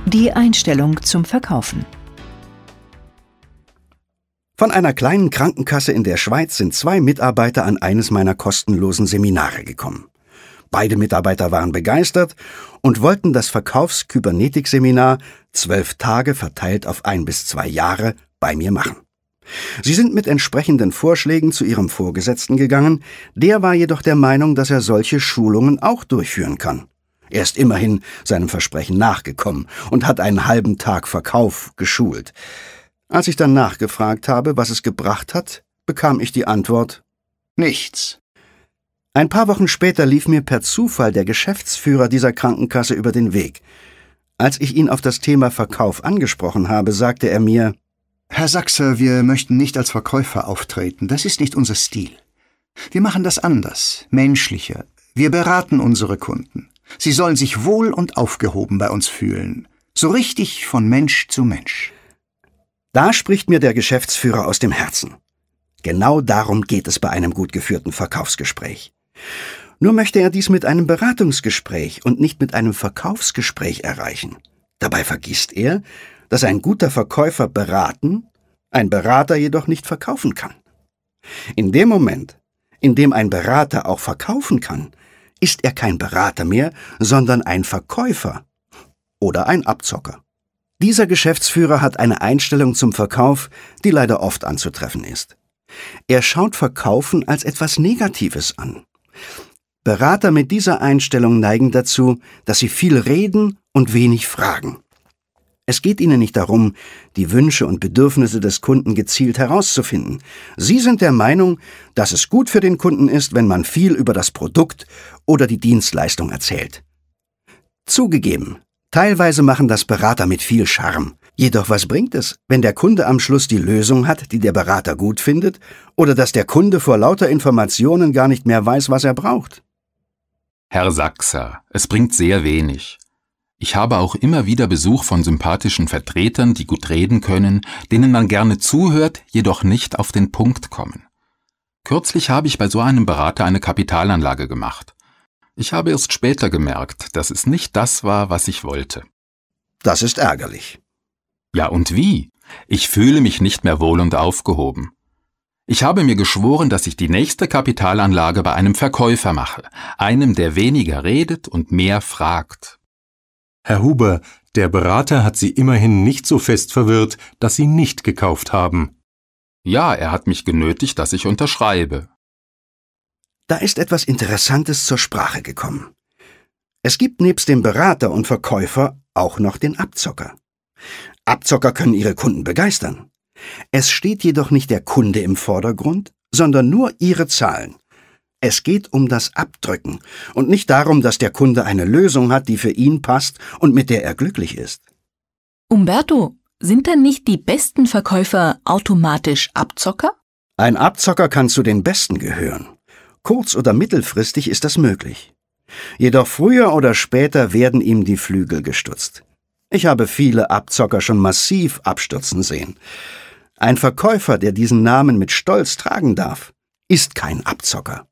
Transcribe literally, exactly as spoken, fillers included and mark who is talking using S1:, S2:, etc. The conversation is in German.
S1: Die Einstellung zum Verkaufen.
S2: Von einer kleinen Krankenkasse in der Schweiz sind zwei Mitarbeiter an eines meiner kostenlosen Seminare gekommen. Beide Mitarbeiter waren begeistert und wollten das Verkaufs-Kybernetik-Seminar zwölf Tage verteilt auf ein bis zwei Jahre bei mir machen. Sie sind mit entsprechenden Vorschlägen zu ihrem Vorgesetzten gegangen, der war jedoch der Meinung, dass er solche Schulungen auch durchführen kann. Er ist immerhin seinem Versprechen nachgekommen und hat einen halben Tag Verkauf geschult. Als ich dann nachgefragt habe, was es gebracht hat, bekam ich die Antwort: nichts. Ein paar Wochen später lief mir per Zufall der Geschäftsführer dieser Krankenkasse über den Weg. Als ich ihn auf das Thema Verkauf angesprochen habe, sagte er mir:
S3: Herr Sachser, wir möchten nicht als Verkäufer auftreten. Das ist nicht unser Stil. Wir machen das anders, menschlicher. Wir beraten unsere Kunden. Sie sollen sich wohl und aufgehoben bei uns fühlen. So richtig von Mensch zu Mensch.
S2: Da spricht mir der Geschäftsführer aus dem Herzen. Genau darum geht es bei einem gut geführten Verkaufsgespräch. Nur möchte er dies mit einem Beratungsgespräch und nicht mit einem Verkaufsgespräch erreichen. Dabei vergisst er, dass ein guter Verkäufer beraten, ein Berater jedoch nicht verkaufen kann. In dem Moment, in dem ein Berater auch verkaufen kann, ist er kein Berater mehr, sondern ein Verkäufer oder ein Abzocker. Dieser Geschäftsführer hat eine Einstellung zum Verkauf, die leider oft anzutreffen ist. Er schaut Verkaufen als etwas Negatives an. Berater mit dieser Einstellung neigen dazu, dass sie viel reden und wenig fragen. Es geht ihnen nicht darum, die Wünsche und Bedürfnisse des Kunden gezielt herauszufinden. Sie sind der Meinung, dass es gut für den Kunden ist, wenn man viel über das Produkt oder die Dienstleistung erzählt. Zugegeben, teilweise machen das Berater mit viel Charme. Jedoch was bringt es, wenn der Kunde am Schluss die Lösung hat, die der Berater gut findet, oder dass der Kunde vor lauter Informationen gar nicht mehr weiß, was er braucht?
S4: Herr Sachser, es bringt sehr wenig. Ich habe auch immer wieder Besuch von sympathischen Vertretern, die gut reden können, denen man gerne zuhört, jedoch nicht auf den Punkt kommen. Kürzlich habe ich bei so einem Berater eine Kapitalanlage gemacht. Ich habe erst später gemerkt, dass es nicht das war, was ich wollte.
S2: Das ist ärgerlich.
S4: Ja, und wie? Ich fühle mich nicht mehr wohl und aufgehoben. Ich habe mir geschworen, dass ich die nächste Kapitalanlage bei einem Verkäufer mache, einem, der weniger redet und mehr fragt.
S5: Herr Huber, der Berater hat Sie immerhin nicht so fest verwirrt, dass Sie nicht gekauft haben.
S4: Ja, er hat mich genötigt, dass ich unterschreibe.
S2: Da ist etwas Interessantes zur Sprache gekommen. Es gibt nebst dem Berater und Verkäufer auch noch den Abzocker. Abzocker können ihre Kunden begeistern. Es steht jedoch nicht der Kunde im Vordergrund, sondern nur ihre Zahlen. Es geht um das Abdrücken und nicht darum, dass der Kunde eine Lösung hat, die für ihn passt und mit der er glücklich ist.
S1: Umberto, sind denn nicht die besten Verkäufer automatisch Abzocker?
S2: Ein Abzocker kann zu den Besten gehören. Kurz- oder mittelfristig ist das möglich. Jedoch früher oder später werden ihm die Flügel gestutzt. Ich habe viele Abzocker schon massiv abstürzen sehen. Ein Verkäufer, der diesen Namen mit Stolz tragen darf, ist kein Abzocker.